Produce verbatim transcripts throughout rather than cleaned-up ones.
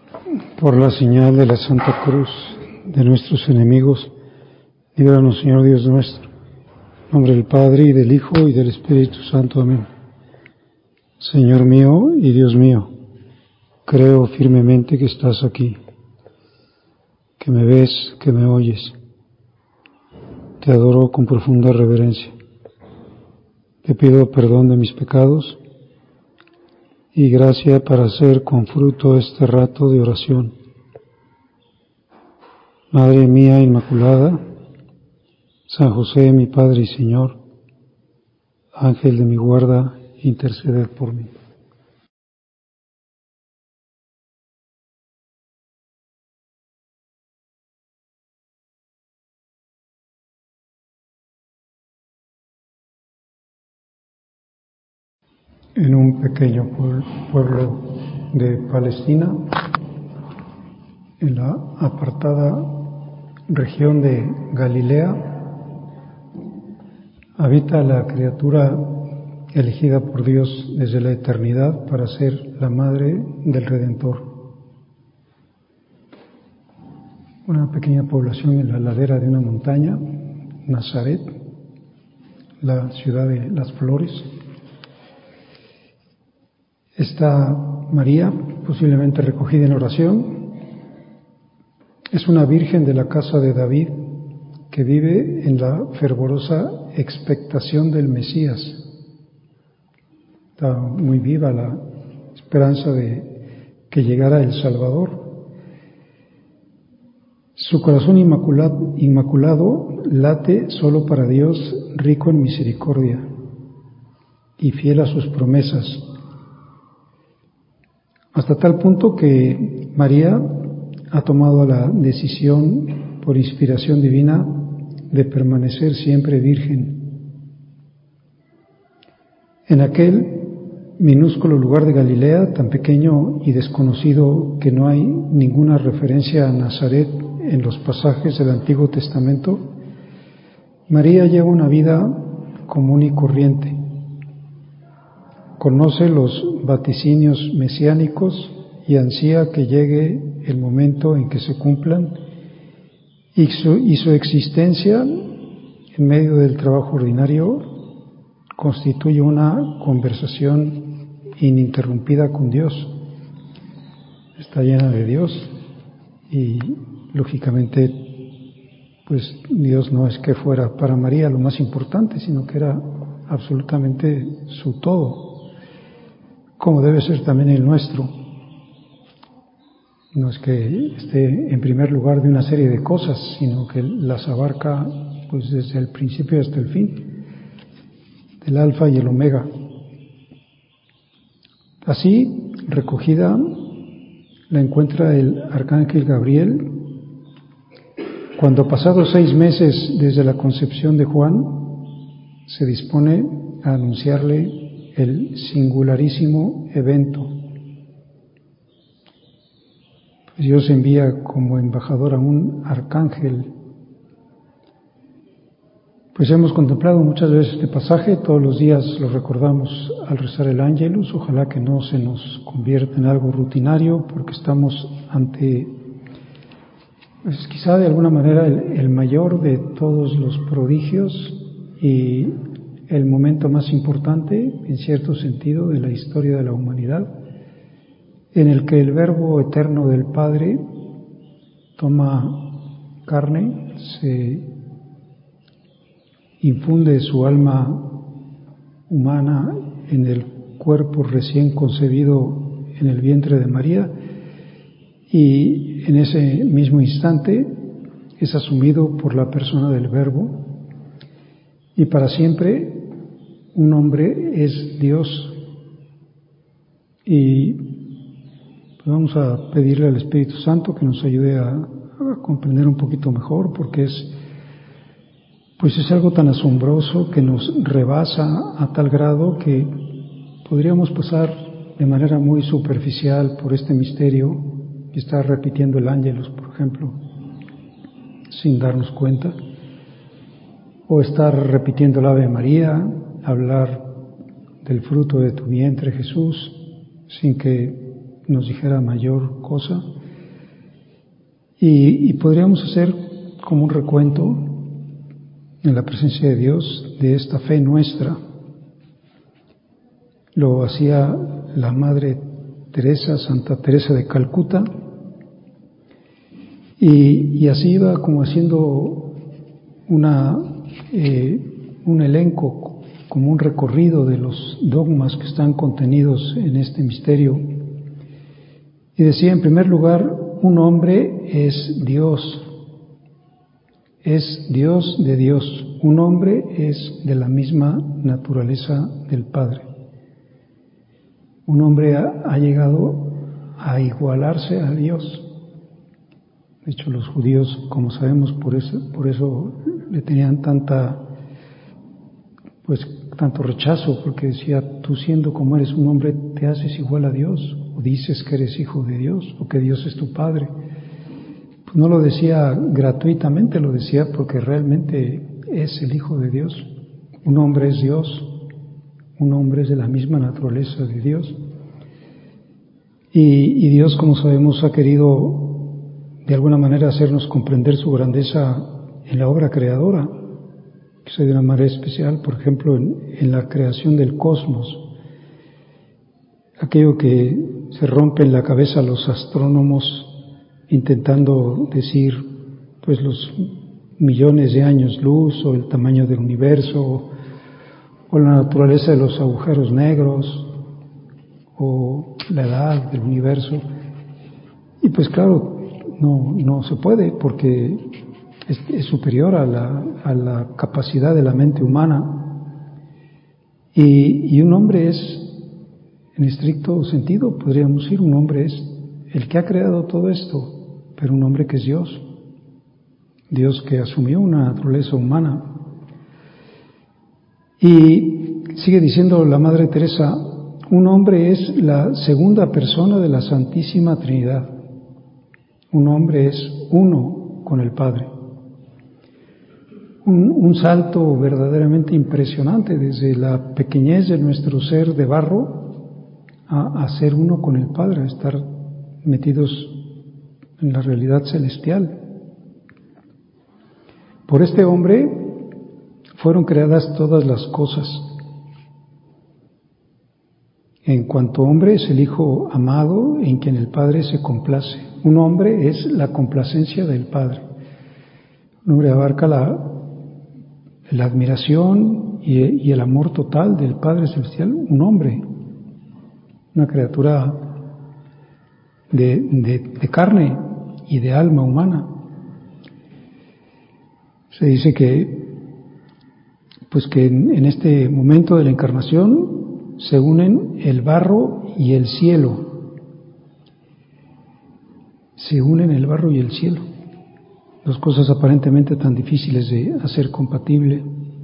Por la señal de la Santa Cruz de nuestros enemigos, líbranos, Señor Dios nuestro. En nombre del Padre, y del Hijo, y del Espíritu Santo. Amén. Señor mío y Dios mío, creo firmemente que estás aquí, que me ves, que me oyes. Te adoro con profunda reverencia. Te pido perdón de mis pecados y gracia para hacer con fruto este rato de oración. Madre mía Inmaculada, San José, mi Padre y Señor, Ángel de mi guarda, interceded por mí. En un pequeño pueblo de Palestina, en la apartada región de Galilea, habita la criatura elegida por Dios desde la eternidad para ser la madre del Redentor. Una pequeña población en la ladera de una montaña, Nazaret, la ciudad de las flores. Esta María, posiblemente recogida en oración, es una virgen de la casa de David que vive en la fervorosa expectación del Mesías. Está muy viva la esperanza de que llegara el Salvador. Su corazón inmaculado, inmaculado late solo para Dios, rico en misericordia y fiel a sus promesas, hasta tal punto que María ha tomado la decisión, por inspiración divina, de permanecer siempre virgen. En aquel minúsculo lugar de Galilea, tan pequeño y desconocido que no hay ninguna referencia a Nazaret en los pasajes del Antiguo Testamento, María lleva una vida común y corriente. Conoce los vaticinios mesiánicos y ansía que llegue el momento en que se cumplan, y su, y su existencia en medio del trabajo ordinario constituye una conversación ininterrumpida con Dios. Está llena de Dios y lógicamente pues Dios no es que fuera para María lo más importante, sino que era absolutamente su todo, como debe ser también el nuestro. No es que esté en primer lugar de una serie de cosas, sino que las abarca pues desde el principio hasta el fin, del alfa y el omega. Así, recogida, la encuentra el arcángel Gabriel cuando, pasados seis meses desde la concepción de Juan, se dispone a anunciarle el singularísimo evento. Dios envía como embajador a un arcángel. Pues hemos contemplado muchas veces este pasaje, todos los días lo recordamos al rezar el Ángelus. Ojalá que no se nos convierta en algo rutinario, porque estamos ante, pues quizá de alguna manera, el, el mayor de todos los prodigios y el momento más importante, en cierto sentido, de la historia de la humanidad, en el que el Verbo eterno del Padre toma carne, se infunde su alma humana en el cuerpo recién concebido en el vientre de María, y en ese mismo instante es asumido por la persona del Verbo, y para siempre un hombre es Dios. Y vamos a pedirle al Espíritu Santo que nos ayude a, a comprender un poquito mejor, porque es, pues es algo tan asombroso que nos rebasa a tal grado que podríamos pasar de manera muy superficial por este misterio y estar repitiendo el Ángelus, por ejemplo, sin darnos cuenta, o estar repitiendo el Ave María, hablar del fruto de tu vientre, Jesús, sin que nos dijera mayor cosa. Y, y podríamos hacer como un recuento en la presencia de Dios de esta fe nuestra. Lo hacía la Madre Teresa, Santa Teresa de Calcuta, y, y así iba como haciendo una, eh, un elenco, como un recorrido de los dogmas que están contenidos en este misterio. Y decía, en primer lugar, un hombre es Dios, es Dios de Dios, un hombre es de la misma naturaleza del Padre. Un hombre ha, ha llegado a igualarse a Dios. De hecho, los judíos, como sabemos, por eso, por eso le tenían tanta, pues, tanto rechazo, porque decía, tú siendo como eres un hombre, te haces igual a Dios, o dices que eres hijo de Dios, o que Dios es tu Padre. Pues no lo decía gratuitamente, lo decía porque realmente es el Hijo de Dios. Un hombre es Dios, un hombre es de la misma naturaleza de Dios. Y, y Dios, como sabemos, ha querido de alguna manera hacernos comprender su grandeza en la obra creadora, que se de una manera especial, por ejemplo, en, en la creación del cosmos. Aquello que se rompe en la cabeza a los astrónomos intentando decir, pues, los millones de años luz, o el tamaño del universo, o, o la naturaleza de los agujeros negros, o la edad del universo. Y pues claro, no, no se puede, porque es, es superior a la, a la capacidad de la mente humana. Y, y un hombre es, en estricto sentido, podríamos decir, un hombre es el que ha creado todo esto, pero un hombre que es Dios, Dios que asumió una naturaleza humana. Y sigue diciendo la Madre Teresa, un hombre es la segunda persona de la Santísima Trinidad. Un hombre es uno con el Padre. Un, un salto verdaderamente impresionante desde la pequeñez de nuestro ser de barro a, a ser uno con el Padre, a estar metidos en la realidad celestial. Por este hombre fueron creadas todas las cosas. En cuanto hombre es el Hijo amado en quien el Padre se complace. Un hombre es la complacencia del Padre. Un hombre abarca la, la admiración y, y el amor total del Padre Celestial. Un hombre, una criatura de, de, de carne y de alma humana. Se dice que, pues que en, en este momento de la encarnación se unen el barro y el cielo. Se unen el barro y el cielo. Dos cosas aparentemente tan difíciles de hacer compatible.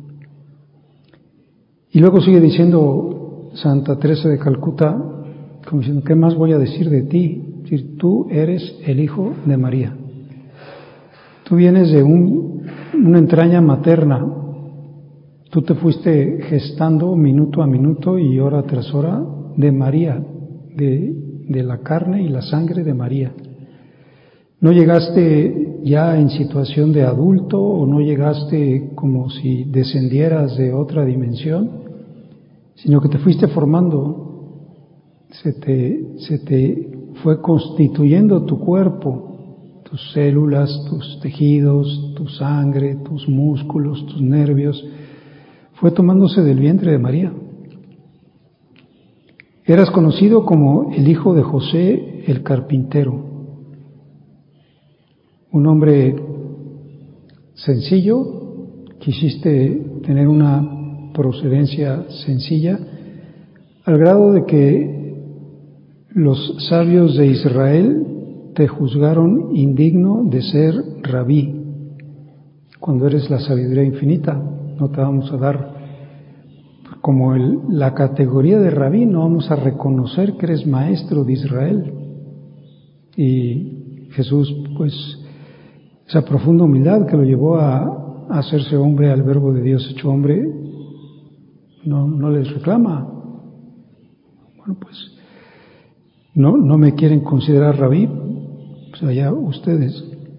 Y luego sigue diciendo Santa Teresa de Calcuta, como diciendo, ¿qué más voy a decir de ti? Es decir, tú eres el Hijo de María. Tú vienes de un, una entraña materna. Tú te fuiste gestando minuto a minuto y hora tras hora de María, de, de la carne y la sangre de María. No llegaste ya en situación de adulto, o no llegaste como si descendieras de otra dimensión, sino que te fuiste formando, se te, se te fue constituyendo tu cuerpo, tus células, tus tejidos, tu sangre, tus músculos, tus nervios, fue tomándose del vientre de María. Eras conocido como el hijo de José el carpintero, un hombre sencillo, quisiste tener una procedencia sencilla, al grado de que los sabios de Israel te juzgaron indigno de ser rabí. Cuando eres la sabiduría infinita, no te vamos a dar como el, la categoría de rabí, no vamos a reconocer que eres maestro de Israel. Y Jesús, pues, esa profunda humildad que lo llevó a, a hacerse hombre, al Verbo de Dios hecho hombre, no, no les reclama. Bueno, pues no, no me quieren considerar rabí, pues allá ustedes.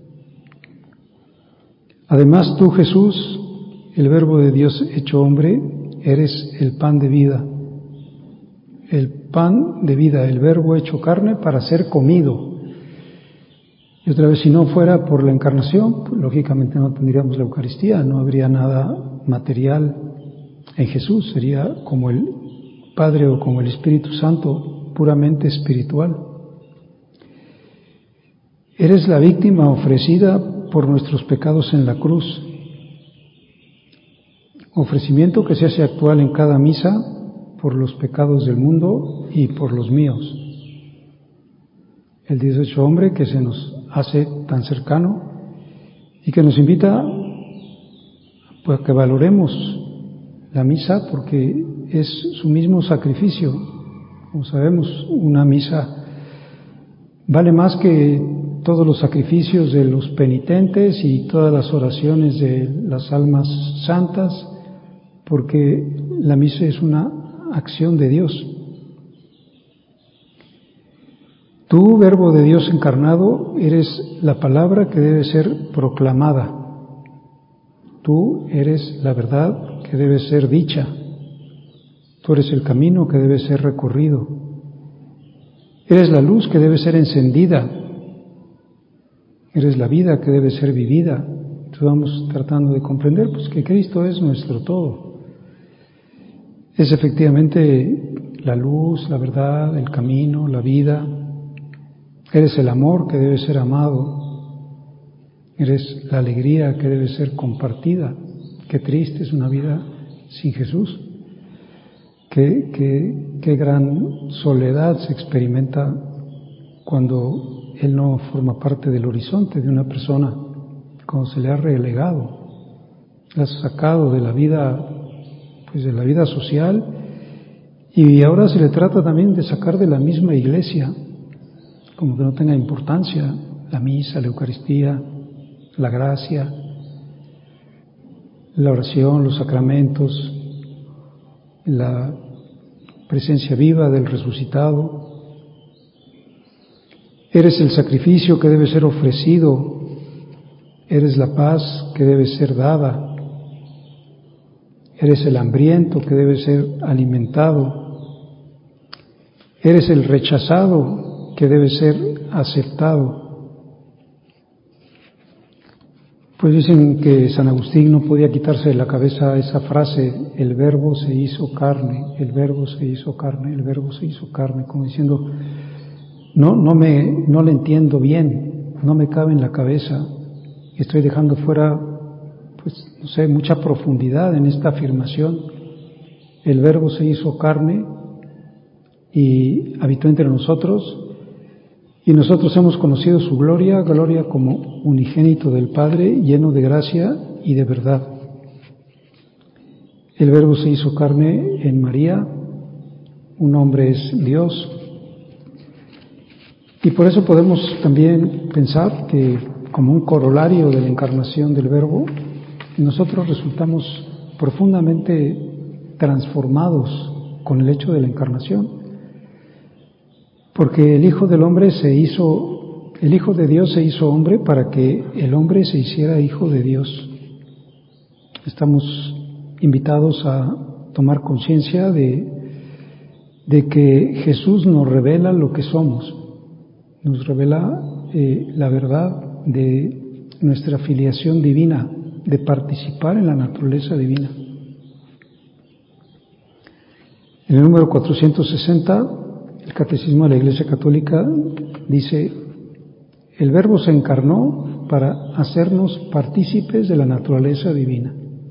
Además tú, Jesús, el Verbo de Dios hecho hombre, eres el pan de vida. El pan de vida, el Verbo hecho carne para ser comido. Y otra vez, si no fuera por la encarnación, pues, lógicamente no tendríamos la Eucaristía, no habría nada material en Jesús, sería como el Padre o como el Espíritu Santo, puramente espiritual. Eres la víctima ofrecida por nuestros pecados en la cruz, ofrecimiento que se hace actual en cada misa por los pecados del mundo y por los míos. El Dios hecho hombre que se nos hace tan cercano y que nos invita pues, a que valoremos la misa porque es su mismo sacrificio. Como sabemos, una misa vale más que todos los sacrificios de los penitentes y todas las oraciones de las almas santas, porque la misa es una acción de Dios. Tú, Verbo de Dios encarnado, eres la palabra que debe ser proclamada. Tú eres la verdad que debe ser dicha. Tú eres el camino que debe ser recorrido. Eres la luz que debe ser encendida. Eres la vida que debe ser vivida. Estamos tratando de comprender pues, que Cristo es nuestro todo. Es efectivamente la luz, la verdad, el camino, la vida. Eres el amor que debe ser amado. Eres la alegría que debe ser compartida. Qué triste es una vida sin Jesús. Qué, qué, qué gran soledad se experimenta cuando Él no forma parte del horizonte de una persona, cuando se le ha relegado, le ha sacado de la vida, pues de la vida social, y ahora se le trata también de sacar de la misma iglesia, como que no tenga importancia la misa, la Eucaristía, la gracia, la oración, los sacramentos, la presencia viva del resucitado. Eres el sacrificio que debe ser ofrecido, eres la paz que debe ser dada, eres el hambriento que debe ser alimentado, eres el rechazado que debe ser aceptado. Pues dicen que San Agustín no podía quitarse de la cabeza esa frase, el Verbo se hizo carne, el Verbo se hizo carne, el Verbo se hizo carne, como diciendo, no, no me, no le entiendo bien, no me cabe en la cabeza, estoy dejando fuera, pues, no sé, mucha profundidad en esta afirmación. El Verbo se hizo carne y habitó entre nosotros, y nosotros hemos conocido su gloria, gloria como unigénito del Padre, lleno de gracia y de verdad. El Verbo se hizo carne en María, un hombre es Dios, y por eso podemos también pensar que como un corolario de la encarnación del Verbo, nosotros resultamos profundamente transformados con el hecho de la encarnación. Porque el Hijo del Hombre se hizo, el Hijo de Dios se hizo hombre para que el hombre se hiciera Hijo de Dios. Estamos invitados a tomar conciencia de, de que Jesús nos revela lo que somos, nos revela eh, la verdad de nuestra filiación divina, de participar en la naturaleza divina. En el número cuatrocientos sesenta, el Catecismo de la Iglesia Católica dice, el Verbo se encarnó para hacernos partícipes de la naturaleza divina.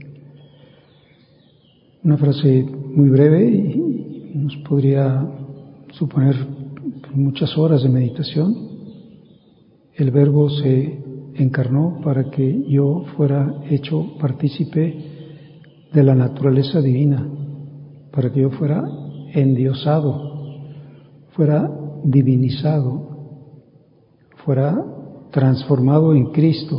Una frase muy breve y nos podría suponer muchas horas de meditación. El Verbo se encarnó para que yo fuera hecho partícipe de la naturaleza divina, para que yo fuera endiosado, fuera divinizado, fuera transformado en Cristo.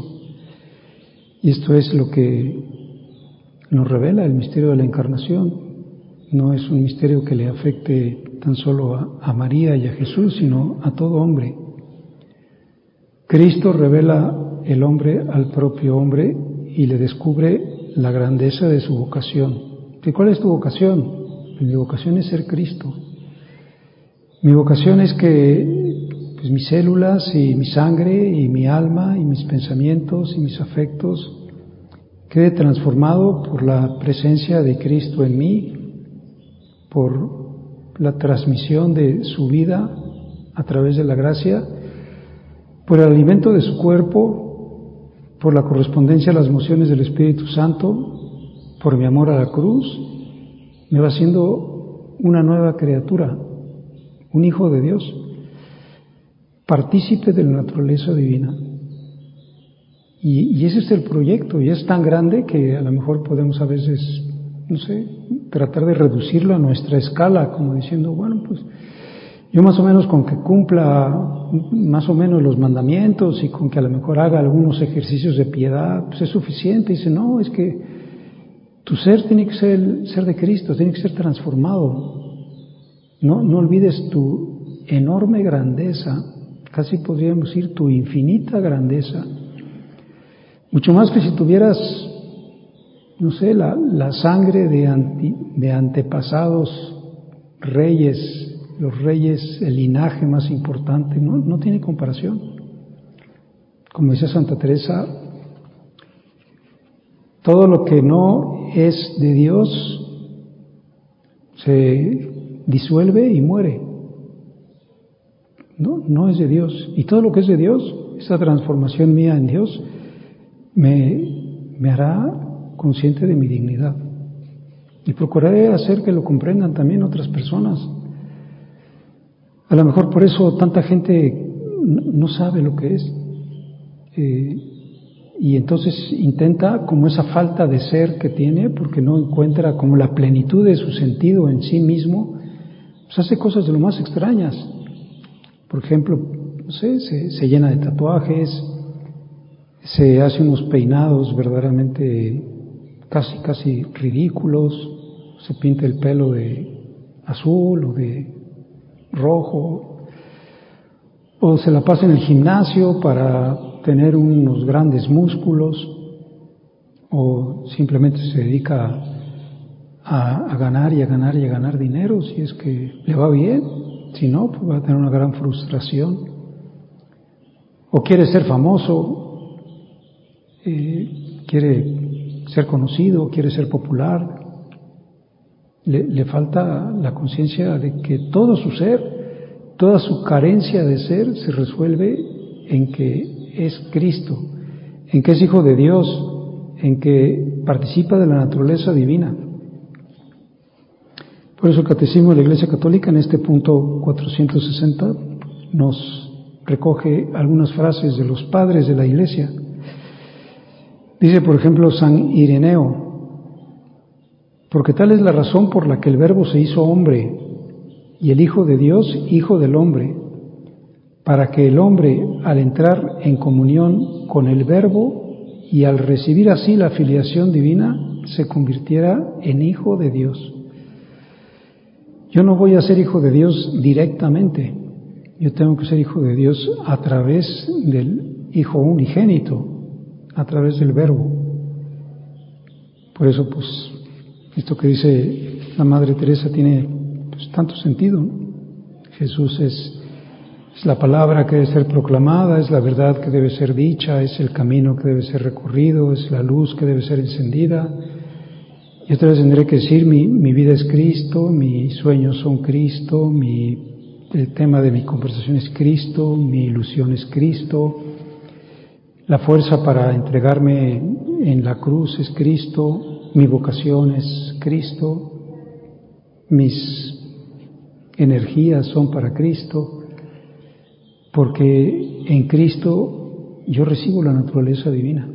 Y esto es lo que nos revela el misterio de la encarnación. no es un misterio que le afecte tan solo a, a María y a Jesús, sino a todo hombre. Cristo revela el hombre al propio hombre y le descubre la grandeza de su vocación. ¿Y cuál es tu vocación? Mi vocación es ser Cristo. Mi vocación es que pues, mis células y mi sangre y mi alma y mis pensamientos y mis afectos quede transformado por la presencia de Cristo en mí, por la transmisión de su vida a través de la gracia, por el alimento de su cuerpo, por la correspondencia a las mociones del Espíritu Santo, por mi amor a la cruz, me va haciendo una nueva criatura, un hijo de Dios, partícipe de la naturaleza divina. Y, y ese es el proyecto, y es tan grande que a lo mejor podemos a veces, no sé, tratar de reducirlo a nuestra escala, como diciendo, bueno, pues yo más o menos con que cumpla más o menos los mandamientos y con que a lo mejor haga algunos ejercicios de piedad, pues es suficiente. Dice, no, es que tu ser tiene que ser el ser de Cristo, tiene que ser transformado. No, no olvides tu enorme grandeza, casi podríamos decir tu infinita grandeza. Mucho más que si tuvieras, no sé, la, la sangre de, anti, de antepasados reyes, los reyes, el linaje más importante, no, no tiene comparación. Como dice Santa Teresa, todo lo que no es de Dios se disuelve y muere. No, no es de Dios. Y todo lo que es de Dios, esa transformación mía en Dios, me, me hará consciente de mi dignidad. Y procuraré hacer que lo comprendan también otras personas. A lo mejor por eso tanta gente no sabe lo que es. Eh, y entonces intenta, como esa falta de ser que tiene, porque no encuentra como la plenitud de su sentido en sí mismo, pues hace cosas de lo más extrañas. Por ejemplo, no sé, se, se llena de tatuajes, se hace unos peinados verdaderamente casi, casi ridículos, se pinta el pelo de azul o de rojo, o se la pasa en el gimnasio para tener unos grandes músculos, o simplemente se dedica a, a ganar y a ganar y a ganar dinero, si es que le va bien, si no, pues va a tener una gran frustración, o quiere ser famoso, eh, quiere ser conocido, quiere ser popular. Le, le falta la conciencia de que todo su ser, toda su carencia de ser se resuelve en que es Cristo, en que es hijo de Dios, en que participa de la naturaleza divina. Por eso el Catecismo de la Iglesia Católica en este punto cuatrocientos sesenta nos recoge algunas frases de los padres de la Iglesia. Dice, por ejemplo, San Ireneo: porque tal es la razón por la que el Verbo se hizo hombre y el Hijo de Dios, Hijo del hombre, para que el hombre, al entrar en comunión con el Verbo y al recibir así la filiación divina, se convirtiera en Hijo de Dios. Yo no voy a ser Hijo de Dios directamente, yo tengo que ser Hijo de Dios a través del Hijo unigénito, a través del Verbo. Por eso, pues, esto que dice la Madre Teresa tiene pues, tanto sentido, ¿no? Jesús es, es la palabra que debe ser proclamada, es la verdad que debe ser dicha, es el camino que debe ser recorrido, es la luz que debe ser encendida. Y otra vez tendré que decir, mi, mi vida es Cristo, mis sueños son Cristo, mi, el tema de mi conversación es Cristo, mi ilusión es Cristo, la fuerza para entregarme en la cruz es Cristo, mi vocación es Cristo, mis energías son para Cristo, porque en Cristo yo recibo la naturaleza divina.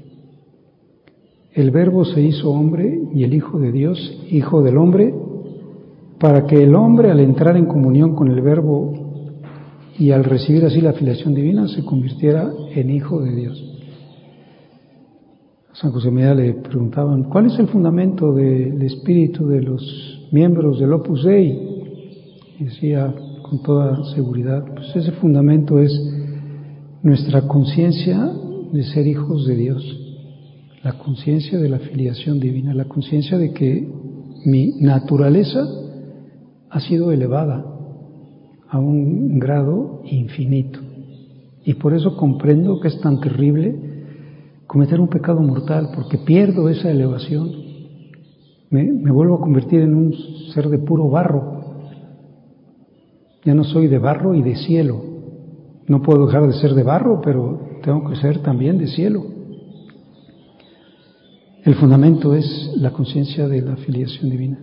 El Verbo se hizo hombre y el Hijo de Dios, Hijo del hombre, para que el hombre, al entrar en comunión con el Verbo y al recibir así la filiación divina, se convirtiera en Hijo de Dios. a San José María le preguntaban, ¿cuál es el fundamento del espíritu de los miembros del Opus Dei? Y decía con toda seguridad, pues ese fundamento es nuestra conciencia de ser hijos de Dios, la conciencia de la filiación divina, la conciencia de que mi naturaleza ha sido elevada a un grado infinito. Y por eso comprendo que es tan terrible cometer un pecado mortal, porque pierdo esa elevación. Me, me vuelvo a convertir en un ser de puro barro. Ya no soy de barro y de cielo. No puedo dejar de ser de barro, pero tengo que ser también de cielo. El fundamento es la conciencia de la filiación divina.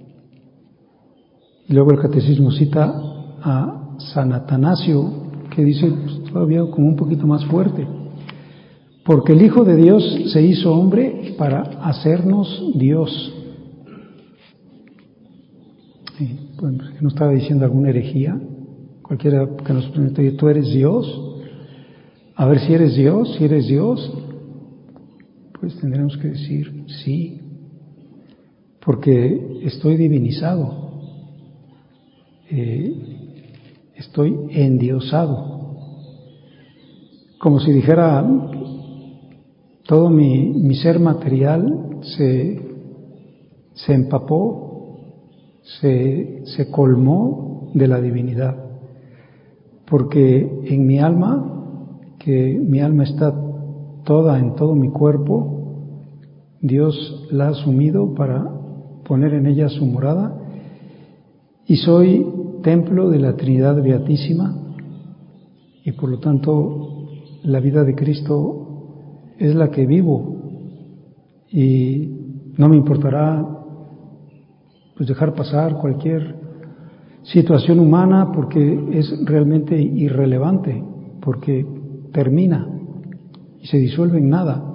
Y luego el catecismo cita a San Atanasio, que dice pues, todavía como un poquito más fuerte, porque el Hijo de Dios se hizo hombre para hacernos Dios. Sí, bueno, que no estaba diciendo alguna herejía, cualquiera que nos pregunte, ¿tú eres Dios? A ver si eres Dios, si eres Dios, pues tendremos que decir sí, porque estoy divinizado. Eh, estoy endiosado, como si dijera todo mi, mi ser material se, se empapó, se, se colmó de la divinidad, porque en mi alma, que mi alma está toda en todo mi cuerpo, Dios la ha asumido para poner en ella su morada. Y soy templo de la Trinidad Beatísima y por lo tanto la vida de Cristo es la que vivo y no me importará pues dejar pasar cualquier situación humana porque es realmente irrelevante, porque termina y se disuelve en nada.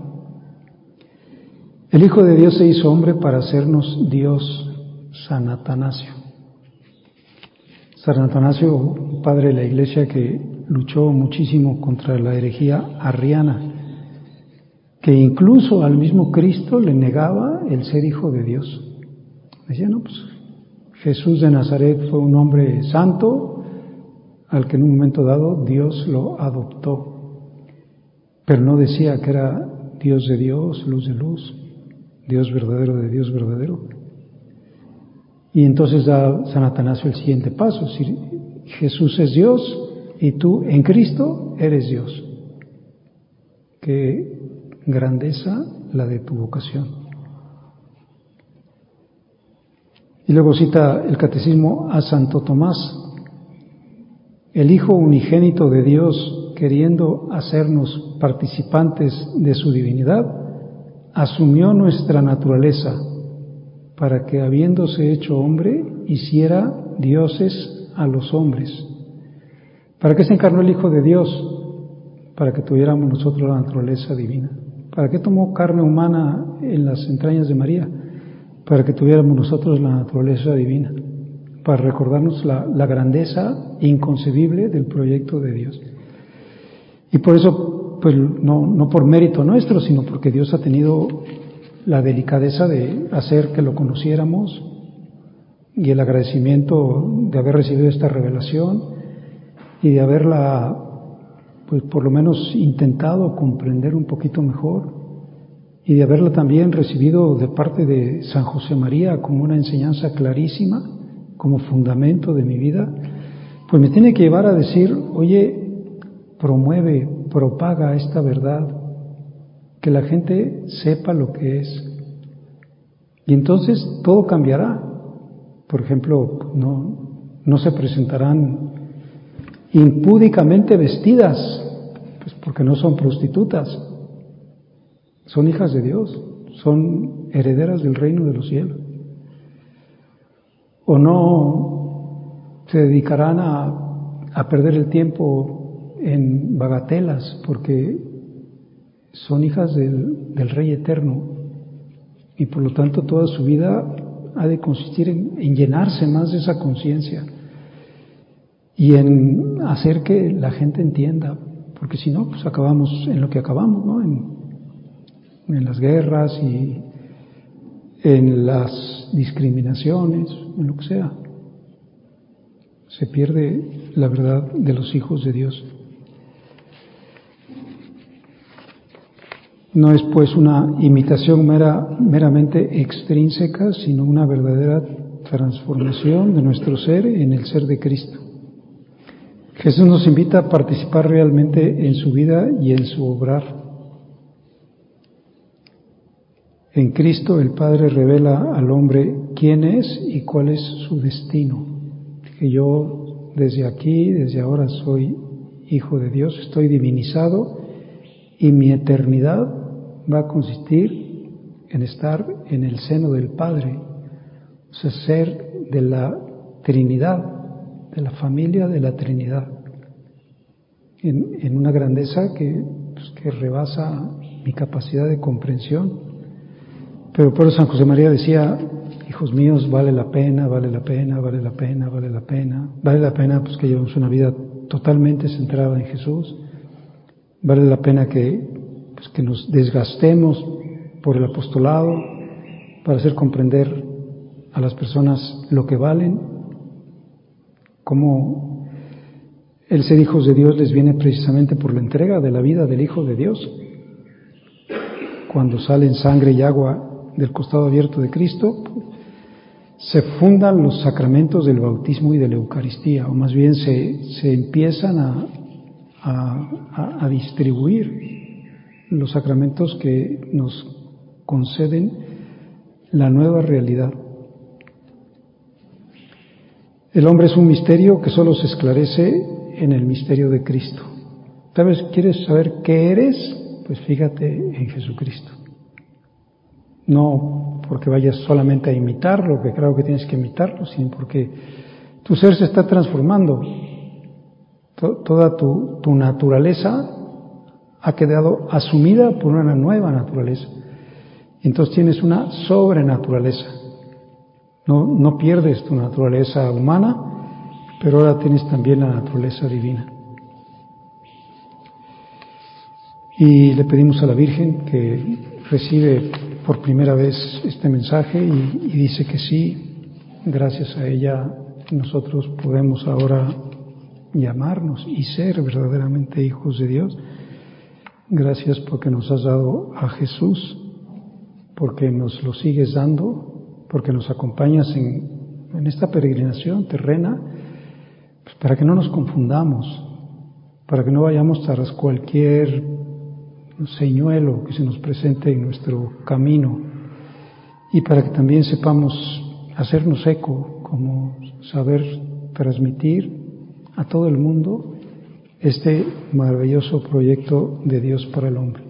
El Hijo de Dios se hizo hombre para hacernos Dios. San Atanasio. San Atanasio, padre de la Iglesia, que luchó muchísimo contra la herejía arriana, que incluso al mismo Cristo le negaba el ser hijo de Dios. Decía, no, pues Jesús de Nazaret fue un hombre santo al que en un momento dado Dios lo adoptó, pero no decía que era Dios de Dios, luz de luz, Dios verdadero de Dios verdadero. Y entonces da San Atanasio el siguiente paso, si Jesús es Dios y tú en Cristo eres Dios. Qué grandeza la de tu vocación. Y luego cita el catecismo a Santo Tomás, el Hijo unigénito de Dios, queriendo hacernos participantes de su divinidad, asumió nuestra naturaleza, para que habiéndose hecho hombre, hiciera dioses a los hombres. ¿Para qué se encarnó el Hijo de Dios? Para que tuviéramos nosotros la naturaleza divina. ¿Para qué tomó carne humana en las entrañas de María? Para que tuviéramos nosotros la naturaleza divina, para recordarnos la, la grandeza inconcebible del proyecto de Dios. Y por eso, pues no, no por mérito nuestro, sino porque Dios ha tenido la delicadeza de hacer que lo conociéramos y el agradecimiento de haber recibido esta revelación y de haberla, pues por lo menos intentado comprender un poquito mejor y de haberla también recibido de parte de San José María como una enseñanza clarísima, como fundamento de mi vida, pues me tiene que llevar a decir, oye, promueve, propaga esta verdad, que la gente sepa lo que es. Y entonces todo cambiará. Por ejemplo, no, no se presentarán impúdicamente vestidas, pues porque no son prostitutas, son hijas de Dios, son herederas del reino de los cielos. O no se dedicarán a, a perder el tiempo en bagatelas, porque son hijas del, del Rey Eterno y por lo tanto toda su vida ha de consistir en, en llenarse más de esa conciencia y en hacer que la gente entienda, porque si no, pues acabamos en lo que acabamos, ¿no? En en las guerras y en las discriminaciones, en lo que sea. Se pierde la verdad de los hijos de Dios. No es pues una imitación mera, meramente extrínseca, sino una verdadera transformación de nuestro ser en el ser de Cristo. Jesús nos invita a participar realmente en su vida y en su obrar. En Cristo el Padre revela al hombre quién es y cuál es su destino. Que yo desde aquí, desde ahora soy hijo de Dios, estoy divinizado y mi eternidad va a consistir en estar en el seno del Padre, o sea, ser de la Trinidad, de la familia de la Trinidad, en, en una grandeza que, pues, que rebasa mi capacidad de comprensión. Pero por eso San José María decía: hijos míos, vale la pena, vale la pena, vale la pena, vale la pena, vale la pena pues que llevemos una vida totalmente centrada en Jesús, vale la pena que, pues, que nos desgastemos por el apostolado para hacer comprender a las personas lo que valen, cómo el ser hijos de Dios les viene precisamente por la entrega de la vida del Hijo de Dios. Cuando salen sangre y agua del costado abierto de Cristo, se fundan los sacramentos del bautismo y de la Eucaristía, o más bien se, se empiezan a, a, a distribuir los sacramentos que nos conceden la nueva realidad. El hombre es un misterio que solo se esclarece en el misterio de Cristo. ¿Sabes? ¿Quieres saber qué eres? Pues fíjate en Jesucristo. No porque vayas solamente a imitarlo, que creo que tienes que imitarlo, sino porque tu ser se está transformando. Toda tu, tu naturaleza ha quedado asumida por una nueva naturaleza. Entonces tienes una sobrenaturaleza. No, no pierdes tu naturaleza humana, pero ahora tienes también la naturaleza divina. Y le pedimos a la Virgen que recibe por primera vez este mensaje y, y dice que sí, gracias a ella nosotros podemos ahora llamarnos y ser verdaderamente hijos de Dios. Gracias porque nos has dado a Jesús, porque nos lo sigues dando, porque nos acompañas en, en esta peregrinación terrena, pues para que no nos confundamos, para que no vayamos tras cualquier señuelo que se nos presente en nuestro camino, y para que también sepamos hacernos eco, como saber transmitir a todo el mundo este maravilloso proyecto de Dios para el hombre.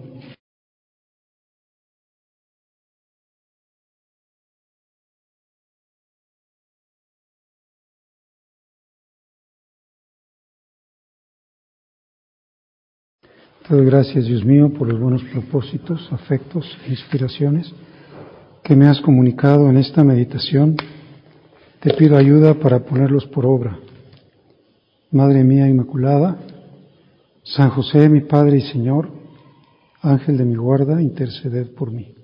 Te doy gracias, Dios mío, por los buenos propósitos, afectos e inspiraciones que me has comunicado en esta meditación. Te pido ayuda para ponerlos por obra. Madre mía Inmaculada, San José, mi Padre y Señor, Ángel de mi guarda, interceded por mí.